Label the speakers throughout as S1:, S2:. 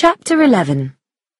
S1: Chapter 11.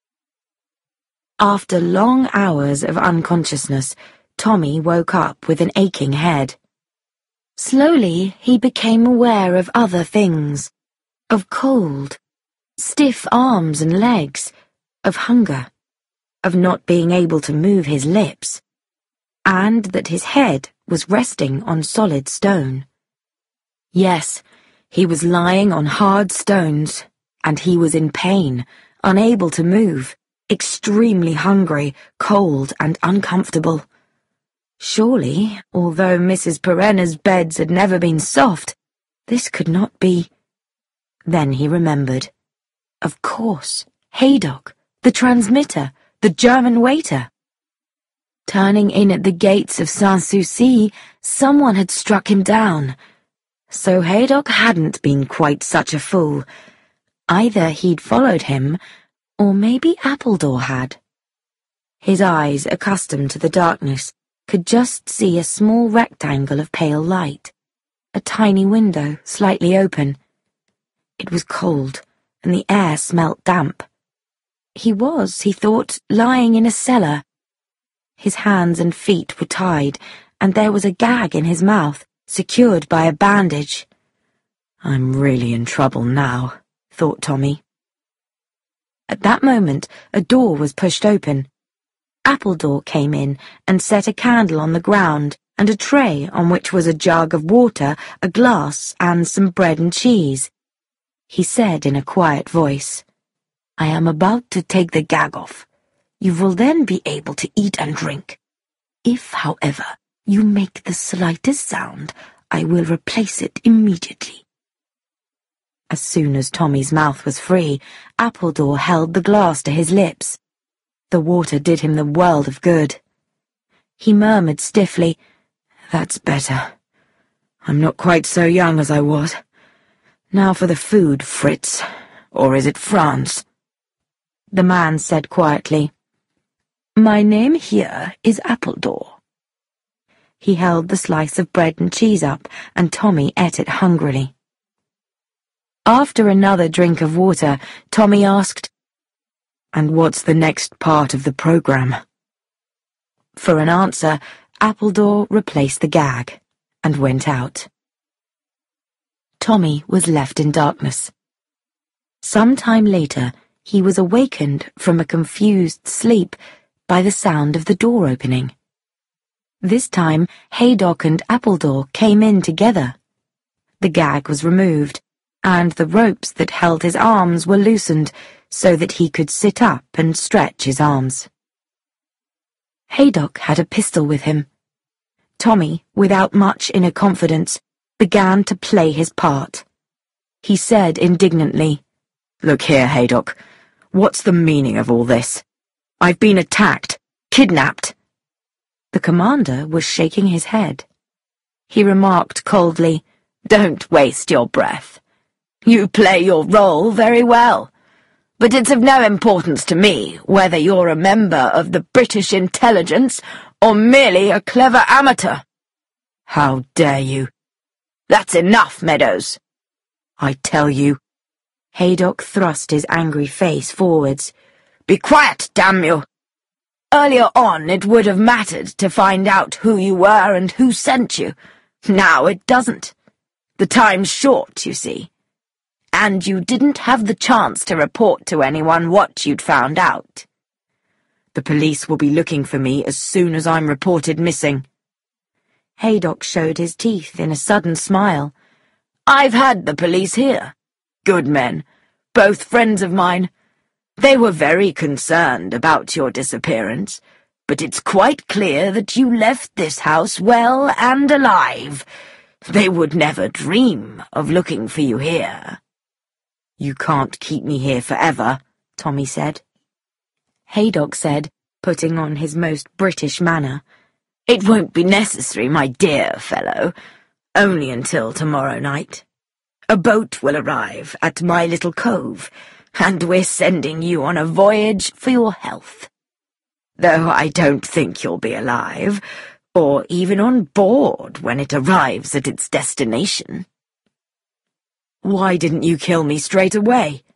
S1: After long hours of unconsciousness, Tommy woke up with an aching head. Slowly, he became aware of other things, of cold, stiff arms and legs, of hunger, of not being able to move his lips, and that his head was resting on solid stone. Yes, he was lying on hard stones, and he was in pain, unable to move, extremely hungry, cold, and uncomfortable. Surely, although Mrs. Perenna's beds had never been soft, this could not be. Then he remembered. Of course, Haydock, the transmitter, the German waiter. Turning in at the gates of Sans-Souci, someone had struck him down. So Haydock hadn't been quite such a fool. Either he'd followed him, or maybe Appledore had. His eyes, accustomed to the darkness, could just see a small rectangle of pale light, a tiny window slightly open. It was cold, and the air smelt damp. He was, he thought, lying in a cellar. His hands and feet were tied, and there was a gag in his mouth, secured by a bandage. "I'm really in trouble now," thought Tommy. At that moment, a door was pushed open. Appledore came in and set a candle on the ground and a tray on which was a jug of water, a glass, and some bread and cheese. He said in a quiet voice, "I am about to take the gag off. You will then be able to eat and drink. If, however, you make the slightest sound, I will replace it immediately." As soon as Tommy's mouth was free, Appledore held the glass to his lips. The water did him the world of good. He murmured stiffly, "That's better. I'm not quite so young as I was. Now for the food, Fritz. Or is it Franz?" The man said quietly, "My name here is Appledore." He held the slice of bread and cheese up, and Tommy ate it hungrily. After another drink of water, Tommy asked, "And what's the next part of the program?" For an answer, Appledore replaced the gag and went out. Tommy was left in darkness. Some time later, he was awakened from a confused sleep by the sound of the door opening. This time, Haydock and Appledore came in together. The gag was removed, and the ropes that held his arms were loosened so that he could sit up and stretch his arms. Haydock had a pistol with him. Tommy, without much inner confidence, began to play his part. He said indignantly, "Look here, Haydock, what's the meaning of all this? I've been attacked, kidnapped." The commander was shaking his head. He remarked coldly, "Don't waste your breath. You play your role very well, but it's of no importance to me whether you're a member of the British intelligence or merely a clever amateur." "How dare you?" "That's enough, Meadows." "I tell you." Haydock thrust his angry face forwards. "Be quiet, damn you! Earlier on it would have mattered to find out who you were and who sent you. Now it doesn't. The time's short, you see. And you didn't have the chance to report to anyone what you'd found out. The police will be looking for me as soon as I'm reported missing." Haydock showed his teeth in a sudden smile. "I've had the police here. Good men, both friends of mine. They were very concerned about your disappearance, but it's quite clear that you left this house well and alive. They would never dream of looking for you here." "You can't keep me here forever," Tommy said. Haydock said, putting on his most British manner, "It won't be necessary, my dear fellow. Only until tomorrow night. A boat will arrive at my little cove, and we're sending you on a voyage for your health. Though I don't think you'll be alive, or even on board when it arrives at its destination." "Why didn't you kill me straight away?"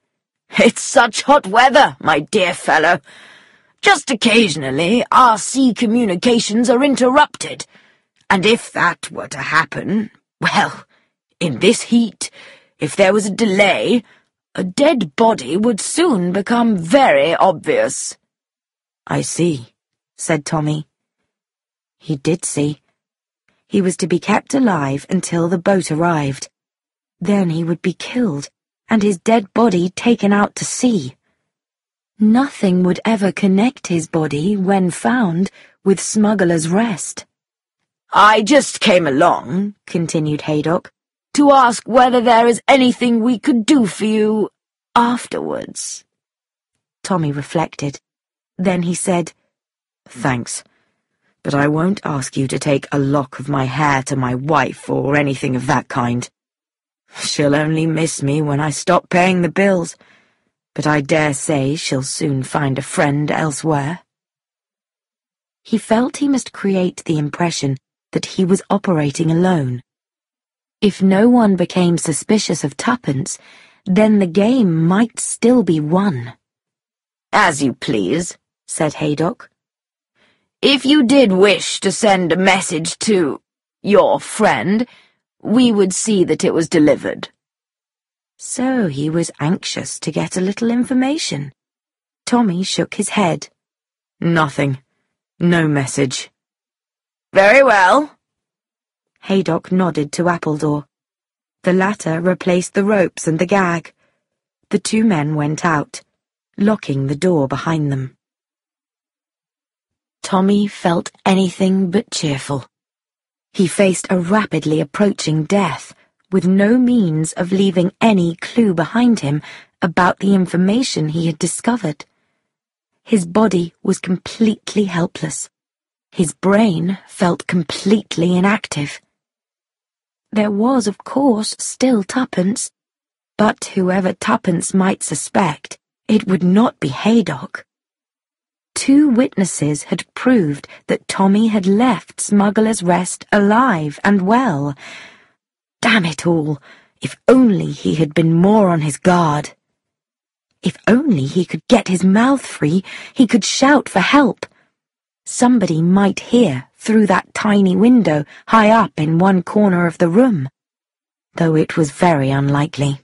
S2: "It's such hot weather, my dear fellow. Just occasionally our sea communications are interrupted, and if that were to happen, well, in this heat, if there was a delay, a dead body would soon become very obvious."
S1: "I see," said Tommy. He did see. He was to be kept alive until the boat arrived. Then he would be killed, and his dead body taken out to sea. Nothing would ever connect his body, when found, with Smuggler's Rest.
S2: "I just came along," continued Haydock, "to ask whether there is anything we could do for you afterwards."
S1: Tommy reflected. Then he said, "Thanks, but I won't ask you to take a lock of my hair to my wife or anything of that kind. She'll only miss me when I stop paying the bills, but I dare say she'll soon find a friend elsewhere." He felt he must create the impression that he was operating alone. If no one became suspicious of Tuppence, then the game might still be won.
S2: "As you please," said Haydock. "If you did wish to send a message to your friend, we would see that it was delivered."
S1: So he was anxious to get a little information. Tommy shook his head. "Nothing. No message."
S2: "Very well."
S1: Haydock nodded to Appledore. The latter replaced the ropes and the gag. The two men went out, locking the door behind them. Tommy felt anything but cheerful. He faced a rapidly approaching death, with no means of leaving any clue behind him about the information he had discovered. His body was completely helpless. His brain felt completely inactive. There was, of course, still Tuppence, but whoever Tuppence might suspect, it would not be Haydock. 2 witnesses had proved that Tommy had left Smuggler's Rest alive and well. Damn it all, if only he had been more on his guard. If only he could get his mouth free, he could shout for help. Somebody might hear through that tiny window high up in one corner of the room, though it was very unlikely.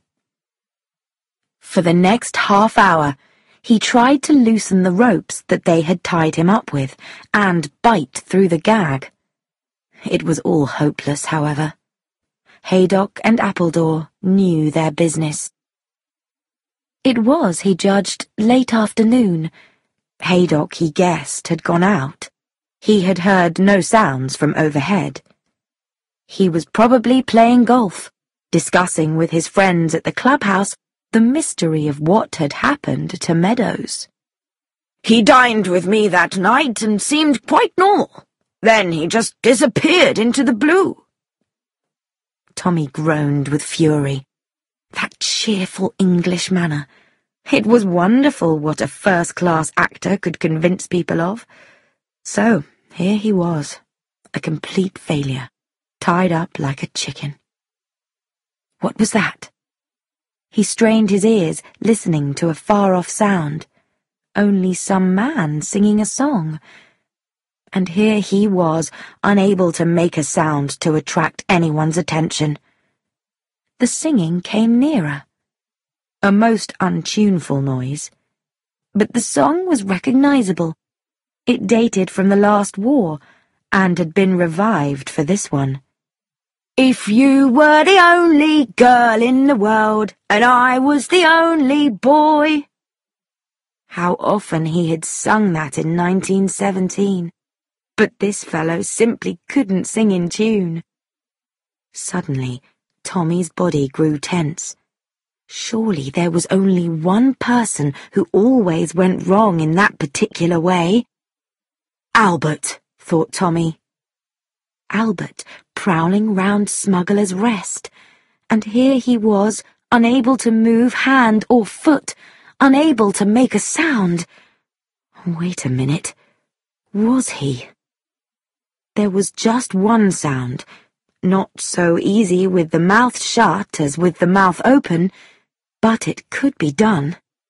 S1: For the next half hour, he tried to loosen the ropes that they had tied him up with, and bite through the gag. It was all hopeless, however. Haydock and Appledore knew their business. It was, he judged, late afternoon. Haydock, he guessed, had gone out. He had heard no sounds from overhead. He was probably playing golf, discussing with his friends at the clubhouse the mystery of what had happened to Meadows.
S2: "He dined with me that night and seemed quite normal. Then he just disappeared into the blue."
S1: Tommy groaned with fury. That cheerful English manner. It was wonderful what a first-class actor could convince people of. So, here he was, a complete failure, tied up like a chicken. What was that? He strained his ears, listening to a far-off sound. Only some man singing a song. And here he was, unable to make a sound to attract anyone's attention. The singing came nearer. A most untuneful noise. But the song was recognizable. It dated from the last war, and had been revived for this one.
S2: "If you were the only girl in the world, and I was the only boy."
S1: How often he had sung that in 1917. But this fellow simply couldn't sing in tune. Suddenly, Tommy's body grew tense. Surely there was only one person who always went wrong in that particular way. Albert, thought Tommy. Albert, prowling round Smuggler's Rest, and here he was, unable to move hand or foot, unable to make a sound. Wait a minute. Was he? There was just one sound, not so easy with the mouth shut as with the mouth open, but it could be done.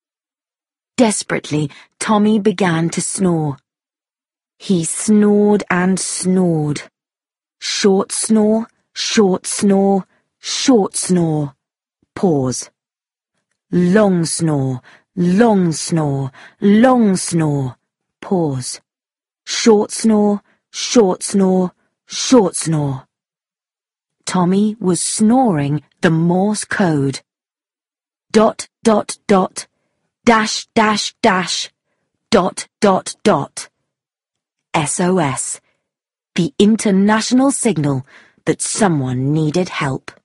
S1: Desperately, Tommy began to snore. He snored and snored. Short snore, short snore, short snore. Pause. Long snore, long snore, long snore. Pause. Short snore, short snore, short snore. Tommy was snoring the Morse code. Dot, dot, dot, dash, dash, dash, dot, dot, dot. SOS, the international signal that someone needed help.